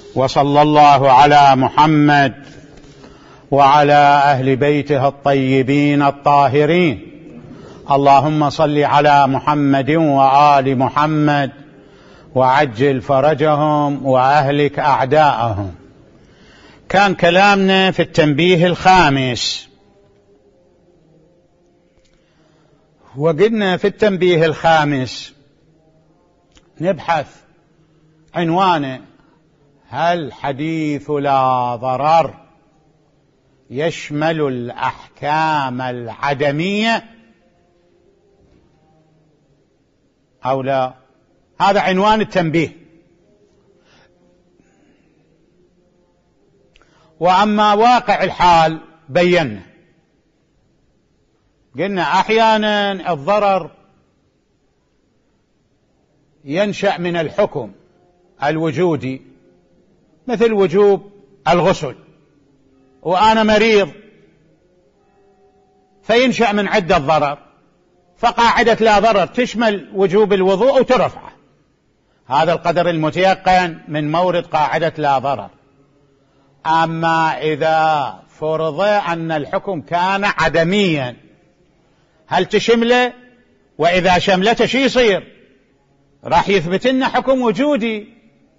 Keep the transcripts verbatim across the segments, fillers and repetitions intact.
وصلى الله على محمد وعلى أهل بيته الطيبين الطاهرين. اللهم صل على محمد وآل محمد وعجل فرجهم وأهلك أعداءهم. كان كلامنا في التنبيه الخامس، وقلنا في التنبيه الخامس نبحث عنوانه: هل حديث لا ضرر يشمل الأحكام العدمية أو لا؟ هذا عنوان التنبيه. وأما واقع الحال بينا، قلنا أحيانا الضرر ينشأ من الحكم الوجودي، مثل وجوب الغسل، وأنا مريض فينشأ من عدة ضرر، فقاعدة لا ضرر تشمل وجوب الوضوء وترفعه. هذا القدر المتيقن من مورد قاعدة لا ضرر. أما إذا فرض أن الحكم كان عدميا، هل تشمله؟ وإذا شملته شي يصير؟ راح يثبت لنا حكم وجودي.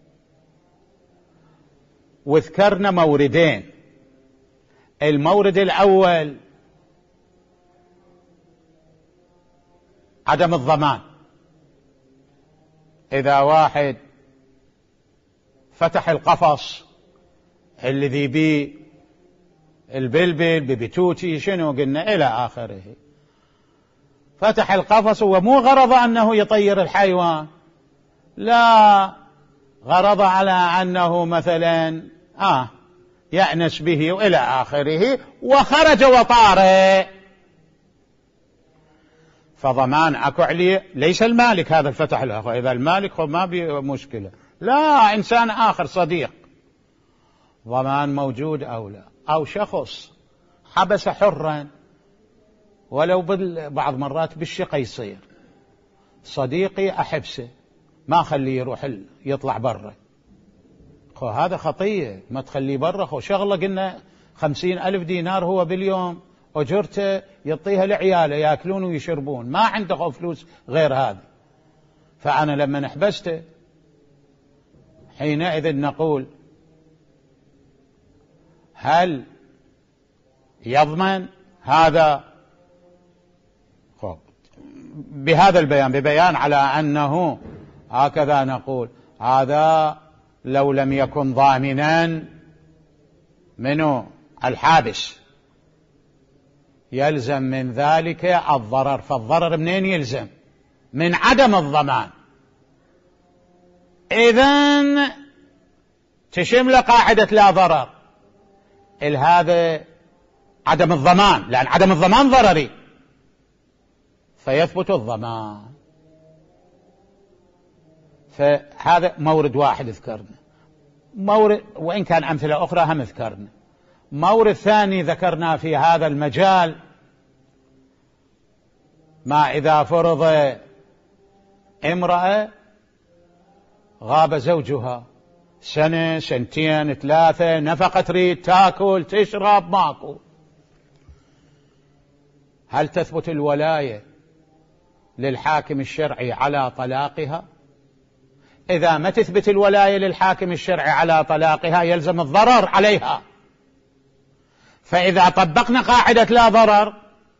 وذكرنا موردين. المورد الأول عدم الضمان. إذا واحد فتح القفص الذي بيه البلبل ببتوتي شنو قلنا إلى آخره، فتح القفص ومو غرض أنه يطير الحيوان، لا، غرض على أنه مثلا آه يأنس به وإلى آخره، وخرج وطار، فضمان أكو عليه. ليس المالك هذا الفتح الآخر، إذا المالك ما بي مشكلة، لا، إنسان آخر صديق، ضمان موجود أو لا. أو شخص حبس حرا، ولو بعض مرات بالشقة يصير، صديقي أحبسه ما خليه يروح يطلع برا، خو هذا خطية، ما تخليه برا، خو شغله قلنا خمسين ألف دينار هو باليوم أجرته يعطيها لعياله يأكلون ويشربون، ما عنده فلوس غير هذا. فأنا لما نحبسته حينئذ نقول هل يضمن هذا؟ بهذا البيان، ببيان على أنه هكذا نقول هذا لو لم يكن ضامنا منه الحابس يلزم من ذلك الضرر. فالضرر منين يلزم؟ من عدم الضمان. إذن تشمل قاعدة لا ضرر هذا عدم الضمان، لأن عدم الضمان ضرري، فيثبت الضمان. فهذا مورد واحد ذكرنا. مورد، وإن كان أمثلة أخرى هم ذكرنا. مورد ثاني ذكرنا في هذا المجال: ما إذا فرض امرأة غاب زوجها سنة سنتين ثلاثة، نفقة تريد تاكل تشرب ماكو، هل تثبت الولاية للحاكم الشرعي على طلاقها؟ إذا ما تثبت الولاية للحاكم الشرعي على طلاقها يلزم الضرر عليها. فإذا طبقنا قاعدة لا ضرر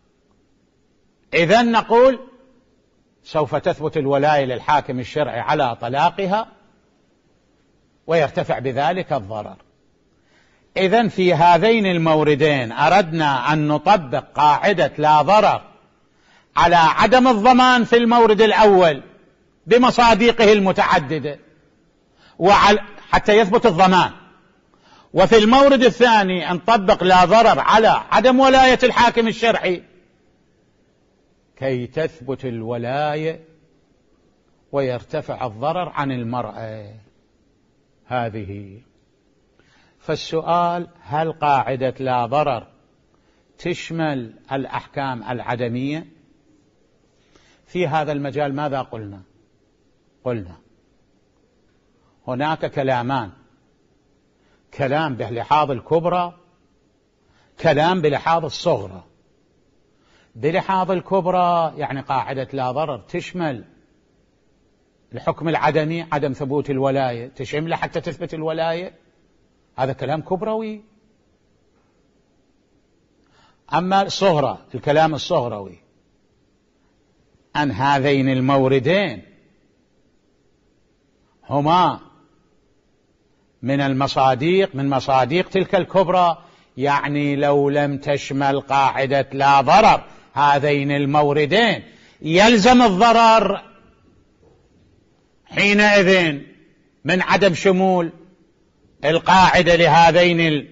إذن نقول سوف تثبت الولاية للحاكم الشرعي على طلاقها ويرتفع بذلك الضرر. إذن في هذين الموردين أردنا أن نطبق قاعدة لا ضرر على عدم الضمان في المورد الأول بمصادقه المتعددة حتى يثبت الضمان، وفي المورد الثاني أن نطبق لا ضرر على عدم ولاية الحاكم الشرعي كي تثبت الولاية ويرتفع الضرر عن المرأة هذه. فالسؤال: هل قاعدة لا ضرر تشمل الأحكام العدمية؟ في هذا المجال ماذا قلنا؟ قلنا هناك كلامان كلام بلحاظ الكبرى، كلام بلحاظ الصغرى. بلحاظ الكبرى يعني قاعدة لا ضرر تشمل الحكم العدمي، عدم ثبوت الولاية، تشمله حتى تثبت الولاية، هذا كلام كبروي. أما الصغرى، الكلام الصغروي أن هذين الموردين هما من المصاديق من مصاديق تلك الكبرى، يعني لو لم تشمل قاعدة لا ضرر هذين الموردين يلزم الضرر حينئذ من عدم شمول القاعدة لهذين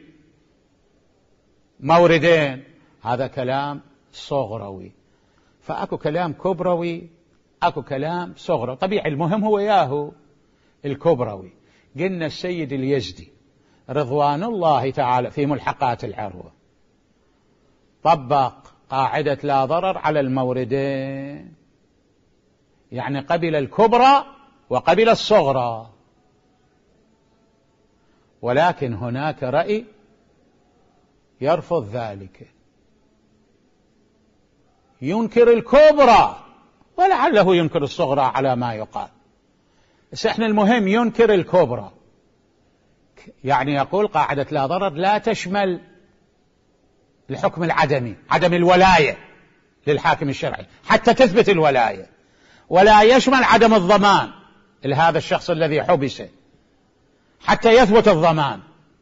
الموردين. هذا كلام صغروي. فأكو كلام كبروي، أكو كلام صغروي. طبيعي المهم هو ياهو الكبروي. قلنا السيد اليزدي رضوان الله تعالى في ملحقات العروة طبق قاعدة لا ضرر على الموردين، يعني قبل الكبرى وقبل الصغرى. ولكن هناك رأي يرفض ذلك، ينكر الكبرى ولعله ينكر الصغرى على ما يقال. بس احنا المهم ينكر الكبرى، يعني يقول قاعدة لا ضرر لا تشمل الحكم العدمي، عدم الولاية للحاكم الشرعي حتى تثبت الولاية، ولا يشمل عدم الضمان لهذا الشخص الذي حبس حتى يثبت الضمان.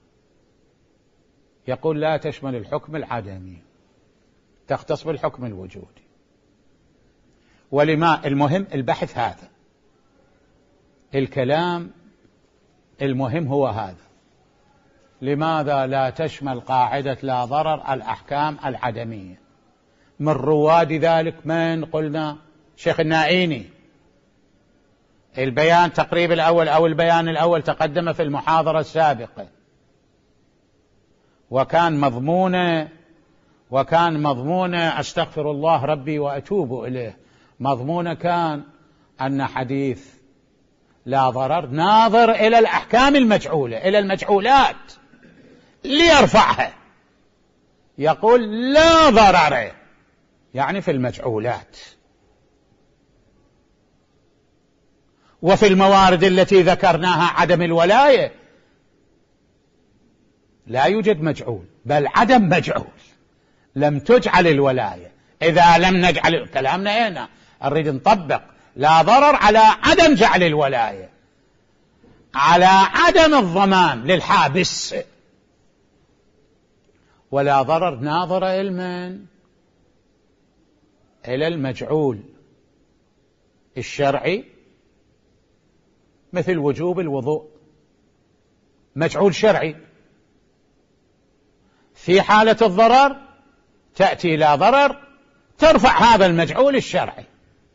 يقول لا تشمل الحكم العدمي، تختص بالحكم الوجودي. ولما المهم البحث هذا، الكلام المهم هو هذا. لماذا لا تشمل قاعدة لا ضرر الأحكام العدمية؟ من رواد ذلك من قلنا شيخ النائيني. البيان تقريب الأول أو البيان الأول تقدم في المحاضرة السابقة، وكان مضمونه وكان مضمونه أستغفر الله ربي وأتوب إليه، مضمونه كان أن حديث لا ضرر ناظر إلى الأحكام المجعولة، إلى المجعولات ليرفعها. يقول لا ضرر يعني في المجعولات، وفي الموارد التي ذكرناها عدم الولاية لا يوجد مجعول، بل عدم مجعول، لم تجعل الولاية. إذا لم نجعل كلامنا هنا نريد نطبق لا ضرر على عدم جعل الولاية، على عدم الضمان للحابس. ولا ضرر ناظر علما إلى المجعول الشرعي، مثل وجوب الوضوء، مجعول شرعي. في حالة الضرر تأتي لا ضرر ترفع هذا المجعول الشرعي.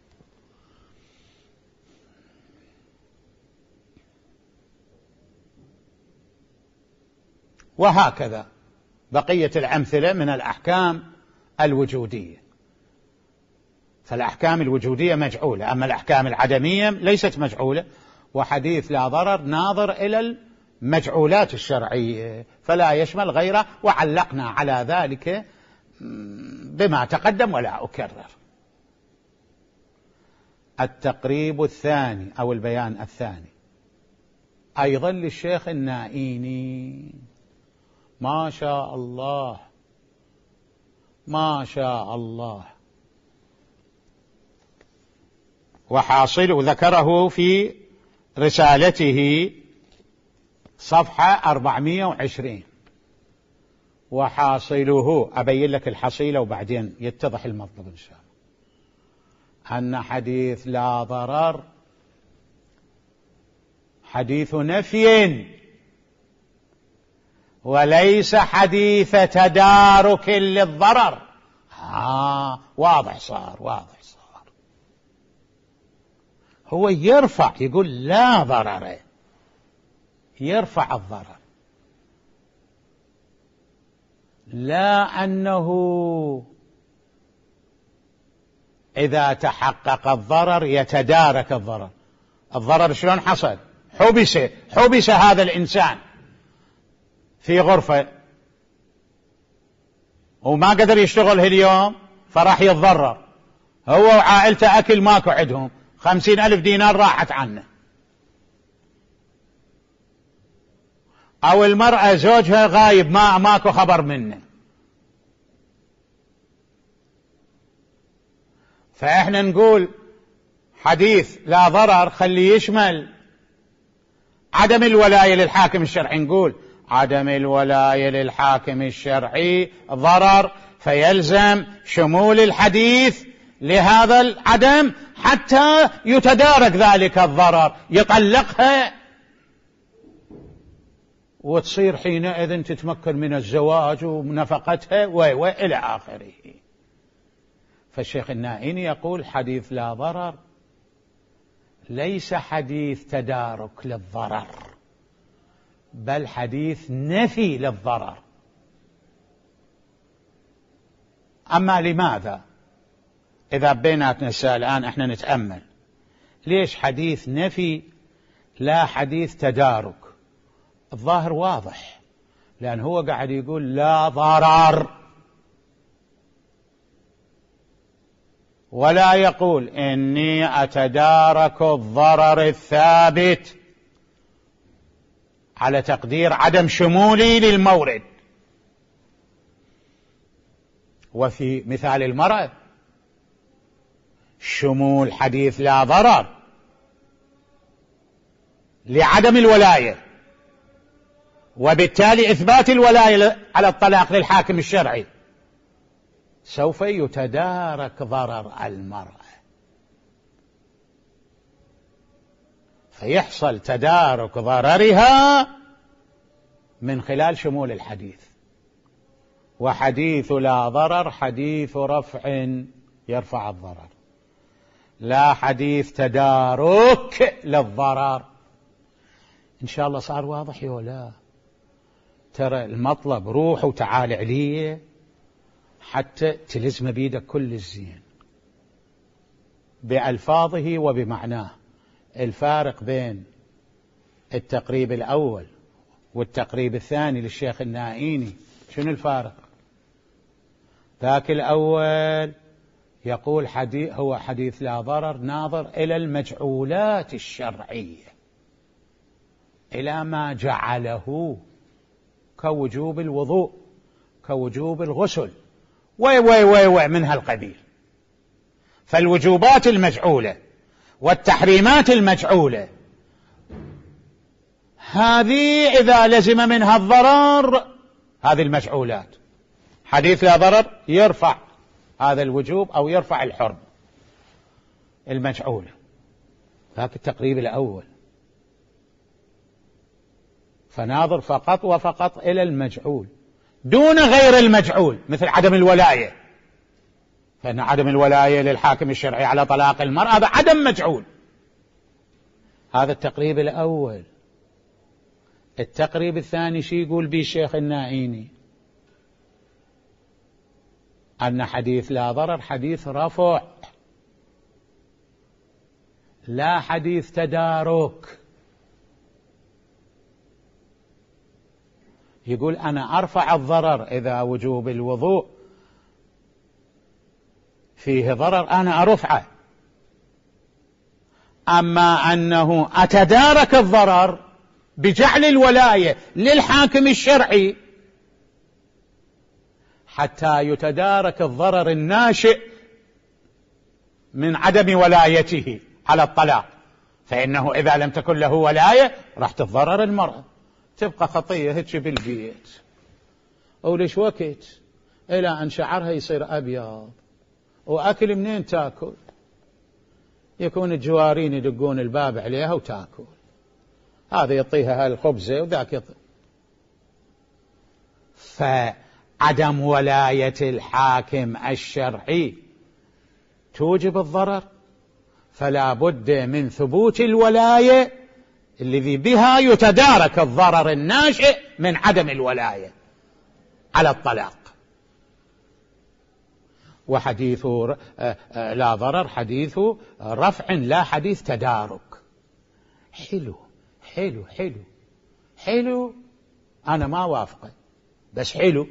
وهكذا بقية الأمثلة من الأحكام الوجودية. فالأحكام الوجودية مجعولة، أما الأحكام العدمية ليست مجعولة. وحديث لا ضرر ناظر إلى المجعولات الشرعية فلا يشمل غيره، وعلقنا على ذلك بما تقدم ولا أكرر. التقريب الثاني أو البيان الثاني أيضا للشيخ النائيني، ما شاء الله ما شاء الله. وحاصل ذكره في رسالته صفحة أربعمائة وعشرين. وحاصله أبين لك الحصيلة وبعدين يتضح المطلب إن شاء الله. أن حديث لا ضرر حديث نفي وليس حديث تدارك للضرر. آه واضح صار واضح صار. هو يرفع، يقول لا ضرر، يرفع الضرر، لا أنه إذا تحقق الضرر يتدارك الضرر. الضرر شلون حصل؟ حبس حبس هذا الإنسان في غرفة وما قدر يشتغل اليوم فراح يتضرر، هو وعائلته أكل ماكو عندهم، خمسين ألف دينار راحت عنه. أو المرأة زوجها غايب ما ماكو خبر منه. فإحنا نقول حديث لا ضرر خليه يشمل عدم الولاية للحاكم الشرعي، نقول عدم الولاية للحاكم الشرعي ضرر، فيلزم شمول الحديث لهذا العدم حتى يتدارك ذلك الضرر، يطلقها وتصير حينئذ تتمكن من الزواج ونفقتها وإلى آخره. فالشيخ النائيني يقول حديث لا ضرر ليس حديث تدارك للضرر، بل حديث نفي للضرر. أما لماذا؟ إذا بيناتنا الآن احنا نتأمل ليش حديث نفي لا حديث تدارك؟ الظاهر واضح، لأن هو قاعد يقول لا ضرر، ولا يقول إني أتدارك الضرر الثابت على تقدير عدم شمولي للمورد. وفي مثال المرأة شمول حديث لا ضرر لعدم الولاية، وبالتالي إثبات الولاية على الطلاق للحاكم الشرعي، سوف يتدارك ضرر المرأة، فيحصل تدارك ضررها من خلال شمول الحديث. وحديث لا ضرر حديث رفع يرفع الضرر، لا حديث تدارك للضرر. إن شاء الله صار واضح يا لا؟ ترى المطلب روح وتعال عليه حتى تلزم بيدك كل الزين بألفاظه وبمعناه. الفارق بين التقريب الأول والتقريب الثاني للشيخ النائيني شنو الفارق؟ ذاك الأول يقول حديث هو حديث لا ضرر ناظر إلى المجعولات الشرعية، إلى ما جعله كوجوب الوضوء، كوجوب الغسل، وي وي وي وي من هالقبيل. فالوجوبات المجعولة والتحريمات المجعولة هذه إذا لزم منها الضرر، هذه المجعولات حديث لا ضرر يرفع هذا الوجوب أو يرفع الحرم المجعولة. ذاك التقريب الأول، فناظر فقط وفقط إلى المجعول دون غير المجعول، مثل عدم الولاية، فإن عدم الولاية للحاكم الشرعي على طلاق المرأة هذا عدم مجعول. هذا التقريب الأول. التقريب الثاني شي يقول به الشيخ النائيني؟ أن حديث لا ضرر حديث رفع، لا حديث تدارك. يقول أنا أرفع الضرر إذا وجوب الوضوء فيه ضرر أنا أرفعه، أما أنه أتدارك الضرر بجعل الولاية للحاكم الشرعي حتى يتدارك الضرر الناشئ من عدم ولايته على الطلاق، فإنه إذا لم تكن له ولاية راح تتضرر المرأة، تبقى خطية هيك بالبيت وليش وقت إلى أن شعرها يصير أبيض، وأكل منين تأكل؟ يكون الجوارين يدقون الباب عليها وتأكل، هذا يعطيها هالخبزة وذاك يعطي. فعدم ولاية الحاكم الشرعي توجب الضرر، فلا بد من ثبوت الولاية الذي بها يتدارك الضرر الناشئ من عدم الولاية على الطلاق. وحديث لا ضرر حديث رفع لا حديث تدارك. حلو حلو حلو حلو أنا ما وافقه، بس حلو،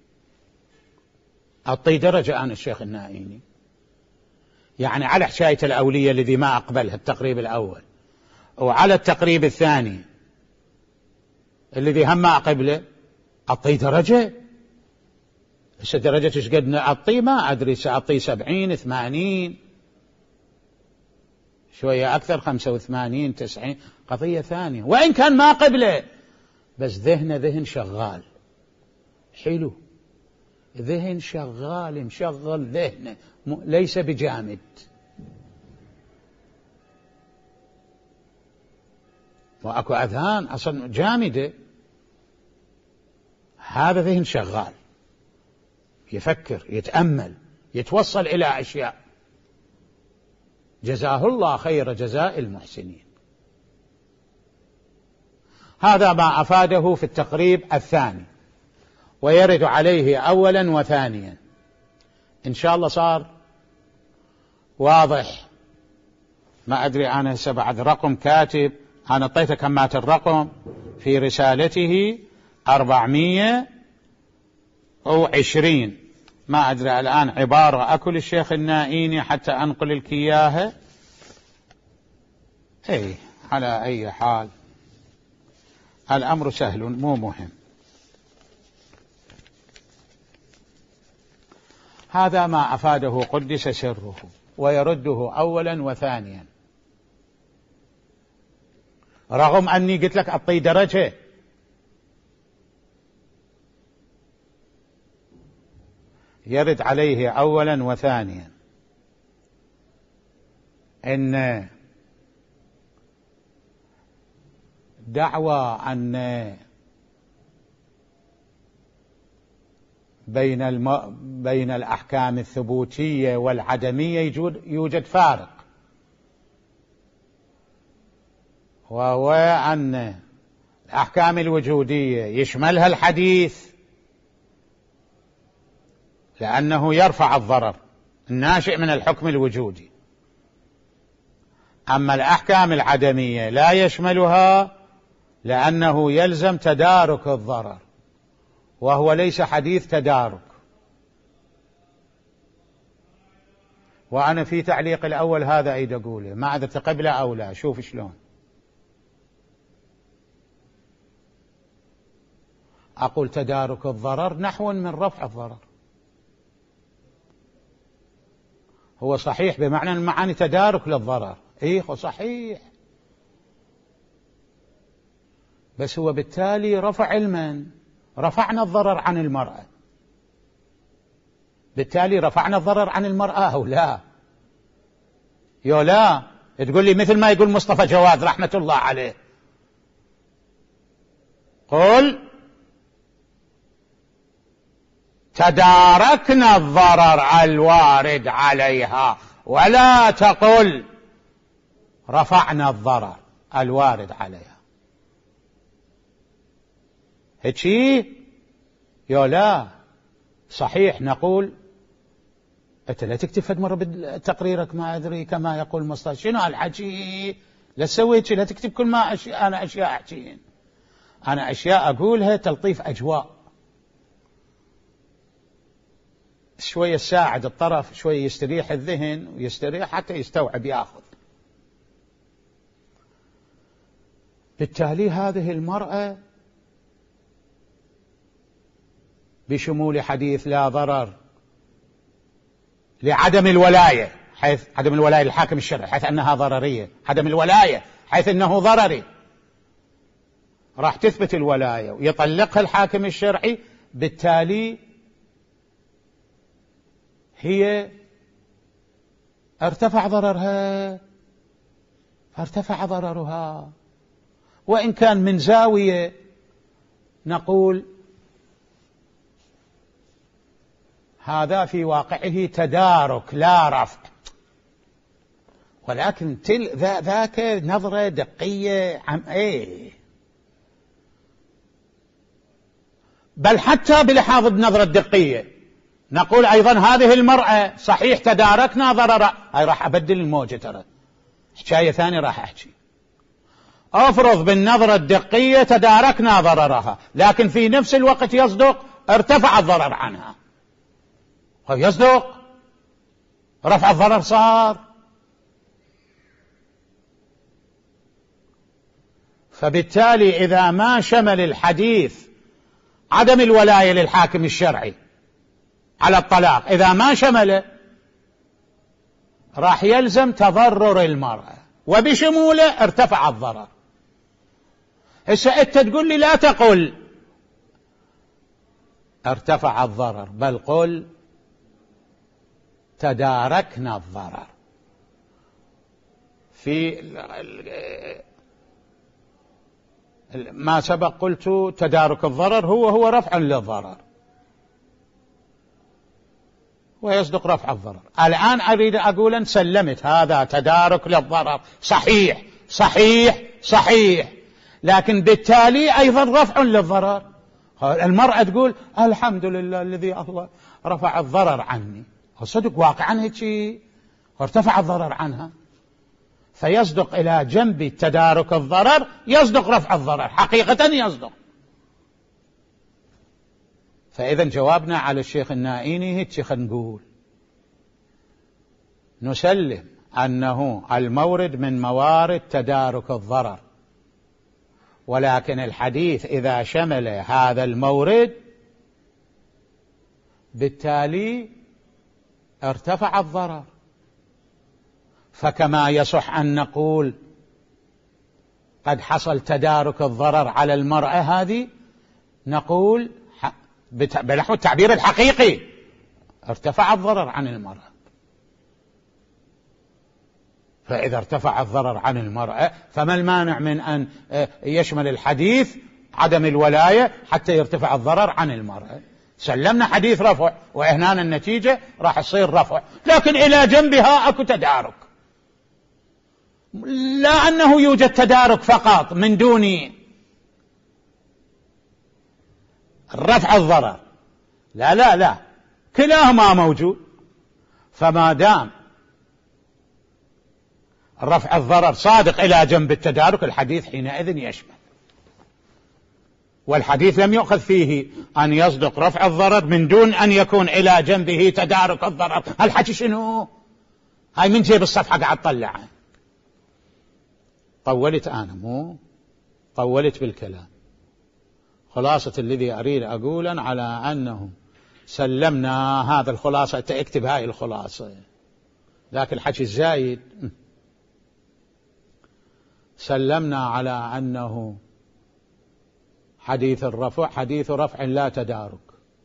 أعطي درجة أنا الشيخ النائيني، يعني على حشاية الأولية الذي ما أقبلها التقريب الأول، وعلى التقريب الثاني الذي هم ما أقبله أعطي درجة. بس درجة إيش قد أعطي ما أدري، سأعطي سبعين ثمانين شوية أكثر، خمسة وثمانين تسعين، قضية ثانية. وإن كان ما قبله بس ذهنه ذهن شغال حلو، ذهن شغال مشغل ذهنه، ليس بجامد. وأكو أذهان أصلا جامدة، هذا ذهن شغال يفكر يتأمل يتوصل إلى أشياء. جزاه الله خير جزاء المحسنين. هذا ما أفاده في التقريب الثاني، ويرد عليه أولا وثانيا. إن شاء الله صار واضح. ما أدري أنا هسه بعد رقم كاتب، أنا أعطيته كمات الرقم في رسالته أربعمية وعشرين، ما أدري الآن عبارة أكل الشيخ النائيني حتى أنقل لك إياها. أي على أي حال الأمر سهل مو مهم. هذا ما أفاده قدس سره، ويرده أولا وثانيا، رغم أني قلت لك أعطي درجة. يرد عليه أولا وثانيا إن دعوى أن بين الم... بين الأحكام الثبوتية والعدمية يوجد, يوجد فارق، وهو أن الأحكام الوجودية يشملها الحديث لأنه يرفع الضرر الناشئ من الحكم الوجودي، أما الأحكام العدمية لا يشملها لأنه يلزم تدارك الضرر، وهو ليس حديث تدارك. وأنا في تعليق الأول هذا أيد أقوله، ما أدري قبله أو لا، شوف شلون أقول تدارك الضرر نحو من رفع الضرر. هو صحيح بمعنى المعاني تدارك للضرر، إيه صحيح، بس هو بالتالي رفع علما، رفعنا الضرر عن المرأة، بالتالي رفعنا الضرر عن المرأة أو لا؟ يو لا تقول لي مثل ما يقول مصطفى جواد رحمة الله عليه، قل تداركنا الضرر الوارد عليها، ولا تقل رفعنا الضرر الوارد عليها. هيك يو لا صحيح نقول أنت لا تكتب فد مرة بتقريرك ما أدري كما يقول مصطفى، شنو الحكي؟ لا تسوي شيء، لا تكتب كل ما أشياء أنا أشياء أحكيين، أنا أشياء أقولها تلطيف أجواء، شوية ساعد الطرف، شوية يستريح الذهن ويستريح حتى يستوعب يأخذ. بالتالي هذه المرأة بشمول حديث لا ضرر لعدم الولاية، حيث عدم الولاية للحاكم الشرعي حيث أنها ضررية، عدم الولاية حيث أنه ضرري، راح تثبت الولاية ويطلقها الحاكم الشرعي، بالتالي هي ارتفع ضررها، فارتفع ضررها، وإن كان من زاوية نقول هذا في واقعه تدارك لا رفع، ولكن تل ذاك نظرة دقية عم ايه، بل حتى بلحاظ النظرة الدقية نقول أيضا هذه المرأة صحيح تداركنا ضررها، هاي راح أبدل الموجة، ترى حكاية ثانية راح أحكي، افرض بالنظرة الدقية تداركنا ضررها، لكن في نفس الوقت يصدق ارتفع الضرر عنها، يصدق رفع الضرر صار. فبالتالي إذا ما شمل الحديث عدم الولاية للحاكم الشرعي على الطلاق، إذا ما شمله راح يلزم تضرر المرأة، وبشموله ارتفع الضرر. هسه أنت تقول لي لا تقل ارتفع الضرر، بل قل تداركنا الضرر. في ما سبق قلت تدارك الضرر هو هو رفع للضرر، ويصدق رفع الضرر. الآن أريد أقول أن سلمت هذا تدارك للضرر، صحيح صحيح صحيح، لكن بالتالي أيضا رفع للضرر. المرأة تقول الحمد لله الذي رفع الضرر عني، صدق واقعا هيك ارتفع الضرر عنها، فيصدق إلى جنب تدارك الضرر يصدق رفع الضرر، حقيقة يصدق. فإذا جوابنا على الشيخ النائيني هيك خلينا نقول نسلم أنه المورد من موارد تدارك الضرر، ولكن الحديث إذا شمل هذا المورد بالتالي ارتفع الضرر. فكما يصح أن نقول قد حصل تدارك الضرر على المرأة هذه، نقول بنحو التعبير الحقيقي ارتفع الضرر عن المرأة. فإذا ارتفع الضرر عن المرأة فما المانع من أن يشمل الحديث عدم الولاية حتى يرتفع الضرر عن المرأة؟ سلمنا حديث رفع، وهنا النتيجة راح يصير رفع، لكن إلى جنبها أكو تدارك. لا أنه يوجد تدارك فقط من دون رفع الضرر، لا لا لا، كلاهما موجود. فما دام رفع الضرر صادق إلى جنب التدارك، الحديث حينئذ يشمل. والحديث لم يؤخذ فيه أن يصدق رفع الضرر من دون أن يكون إلى جنبه تدارك الضرر. هالحكي شنو؟ هاي من جيب الصفحة قاعد طلعها. طولت أنا، مو طولت بالكلام. خلاصة الذي أريد أقولا على أنه سلمنا هذا الخلاصة، تكتب هاي الخلاصة، لكن الحكي الزايد سلمنا على أنه حديث الرفع حديث رفع لا تدارك،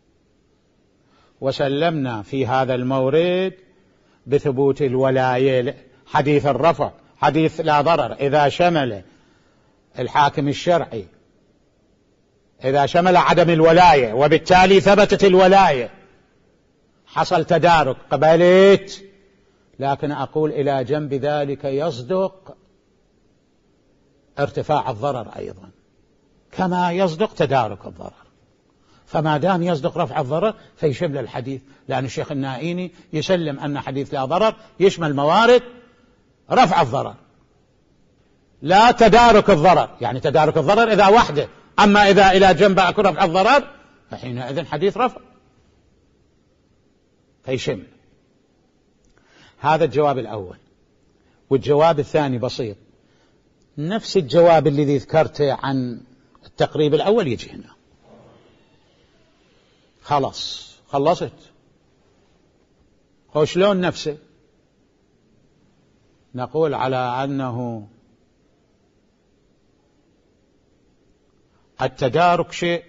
وسلمنا في هذا المورد بثبوت الولاية. حديث الرفع حديث لا ضرر إذا شمل الحاكم الشرعي، إذا شمل عدم الولاية وبالتالي ثبتت الولاية، حصل تدارك، قبلت. لكن أقول إلى جنب ذلك يصدق ارتفاع الضرر أيضا كما يصدق تدارك الضرر. فما دام يصدق رفع الضرر فيشمل الحديث، لأن الشيخ النائيني يسلم أن حديث لا ضرر يشمل موارد رفع الضرر لا تدارك الضرر، يعني تدارك الضرر إذا وحده، أما إذا إلى جنب أكون رفع الضرر فحينئذ حديث رفع فيشمل. هذا الجواب الأول. والجواب الثاني بسيط، نفس الجواب الذي ذكرته عن التقريب الأول يجي هنا. خلاص خلصت. هو شلون نفسه؟ نقول على أنه التدارك شيء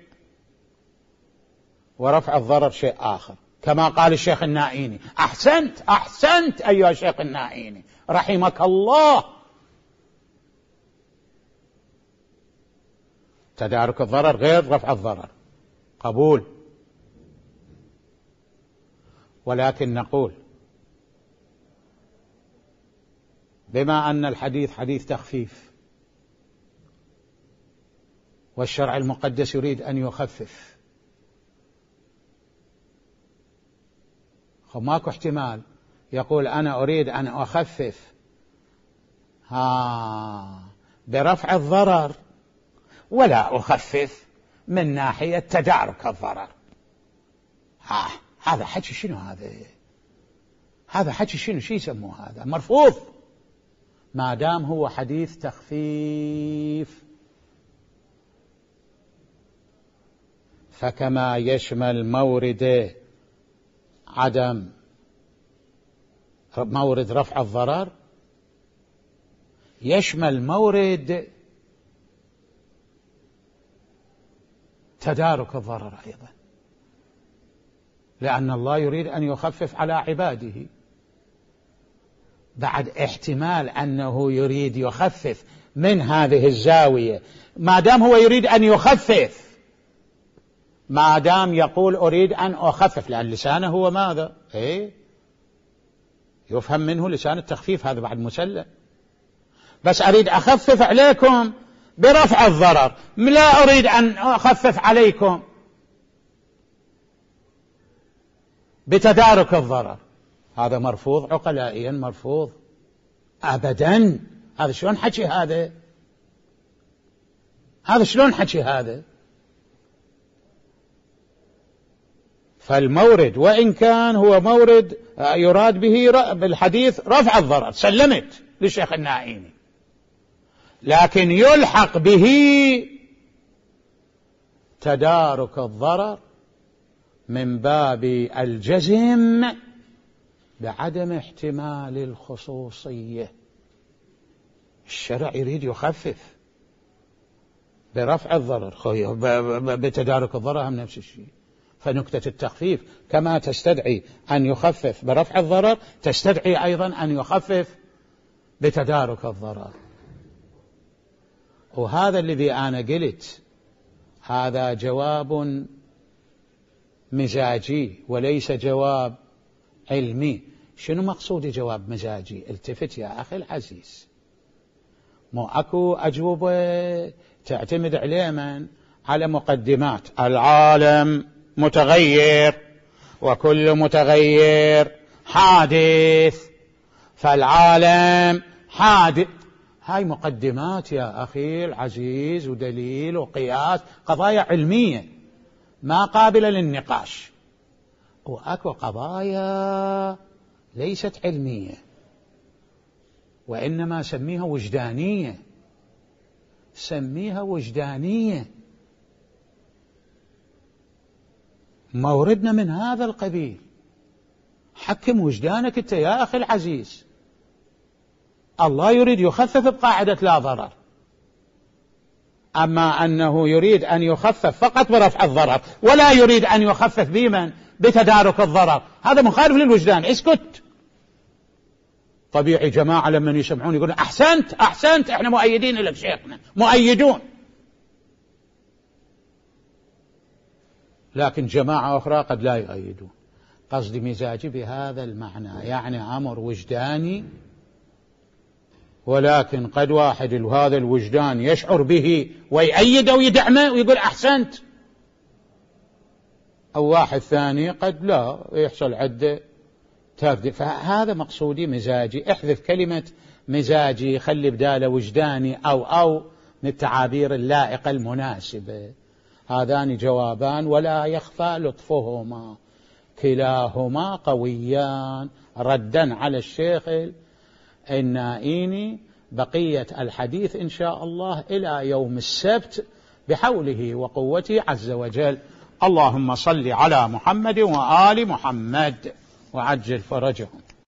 ورفع الضرر شيء آخر، كما قال الشيخ النائيني. أحسنت أحسنت أيها الشيخ النائيني رحمك الله. تدارك الضرر غير رفع الضرر، قبول. ولكن نقول بما أن الحديث حديث تخفيف والشرع المقدس يريد أن يخفف، ماكو احتمال يقول أنا أريد أن أخفف ها برفع الضرر ولا أخفف من ناحية تدارك الضرر. ها هذا حكي شنو؟ هذا هذا حكي شنو؟ شي يسموه هذا؟ مرفوض ما دام هو حديث تخفيف. فكما يشمل مورد عدم مورد رفع الضرر يشمل مورد تدارك الضرر أيضا، لأن الله يريد أن يخفف على عباده. بعد احتمال أنه يريد يخفف من هذه الزاوية، ما دام هو يريد أن يخفف، ما دام يقول أريد أن أخفف، لأن لسانه هو ماذا؟ إيه؟ يفهم منه لسان التخفيف، هذا بعد مسلم. بس أريد أخفف عليكم برفع الضرر، لا أريد أن أخفف عليكم بتدارك الضرر. هذا مرفوض عقلائيا، مرفوض أبدا. هذا شلون حكي هذا؟ هذا شلون حكي هذا؟ فالمورد وإن كان هو مورد يراد به بالحديث رفع الضرر، سلمت للشيخ النائمي، لكن يلحق به تدارك الضرر من باب الجزم بعدم احتمال الخصوصية. الشرع يريد يخفف برفع الضرر، بتدارك الضرر هم نفس الشيء. فنكتة التخفيف كما تستدعي أن يخفف برفع الضرر تستدعي أيضا أن يخفف بتدارك الضرر. وهذا الذي أنا قلت هذا جواب مزاجي وليس جواب علمي. شنو مقصود جواب مزاجي؟ التفت يا أخي العزيز، مو أكو أجوبة تعتمد عليه من على مقدمات. العالم متغير وكل متغير حادث، فالعالم حادث. هاي مقدمات يا أخي العزيز ودليل وقياس، قضايا علمية ما قابلة للنقاش. وأكو قضايا ليست علمية وإنما سميها وجدانية، سميها وجدانية. موردنا من هذا القبيل. حكم وجدانك أنت يا أخي العزيز. الله يريد يخفف بقاعدة لا ضرر، أما أنه يريد أن يخفف فقط برفع الضرر ولا يريد أن يخفف بمن بتدارك الضرر، هذا مخالف للوجدان. اسكت. طبيعي جماعة لما يسمعون يقولون أحسنت أحسنت، إحنا مؤيدين لك شيخنا، مؤيدون. لكن جماعة أخرى قد لا يؤيدون. قصدي مزاجي بهذا المعنى، يعني أمر وجداني، ولكن قد واحد هذا الوجدان يشعر به ويأيده ويدعمه ويقول أحسنت، أو واحد ثاني قد لا يحصل عده تفضيل. فهذا مقصودي مزاجي. احذف كلمة مزاجي، خلي بداله وجداني أو أو من التعابير اللائقة المناسبة. هذان جوابان ولا يخفى لطفهما، كلاهما قويان ردا على الشيخ النائيني. بقية الحديث إن شاء الله إلى يوم السبت بحوله وقوته عز وجل. اللهم صل على محمد وآل محمد وعجل فرجهم.